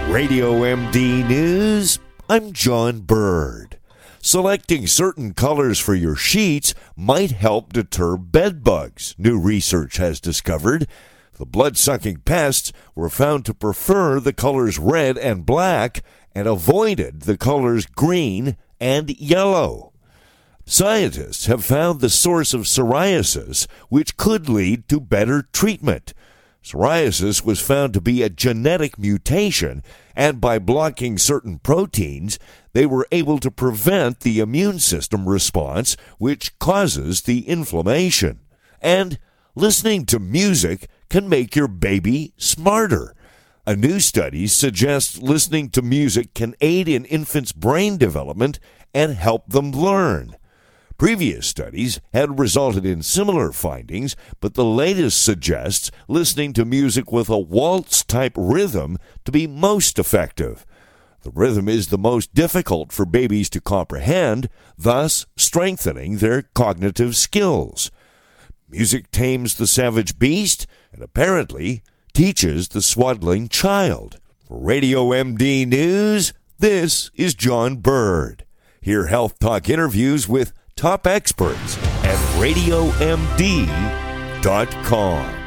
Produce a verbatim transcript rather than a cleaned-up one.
Radio M D News, I'm John Bird. Selecting certain colors for your sheets might help deter bed bugs, new research has discovered. The blood-sucking pests were found to prefer the colors red and black and avoided the colors green and yellow. Scientists have found the source of psoriasis, which could lead to better treatment. Psoriasis was found to be a genetic mutation, and by blocking certain proteins, they were able to prevent the immune system response, which causes the inflammation. And listening to music can make your baby smarter. A new study suggests listening to music can aid in infants' brain development and help them learn. Previous studies had resulted in similar findings, but the latest suggests listening to music with a waltz-type rhythm to be most effective. The rhythm is the most difficult for babies to comprehend, thus strengthening their cognitive skills. Music tames the savage beast and apparently teaches the swaddling child. For Radio M D News, this is John Bird. Hear Health Talk interviews with top experts at radio m d dot com.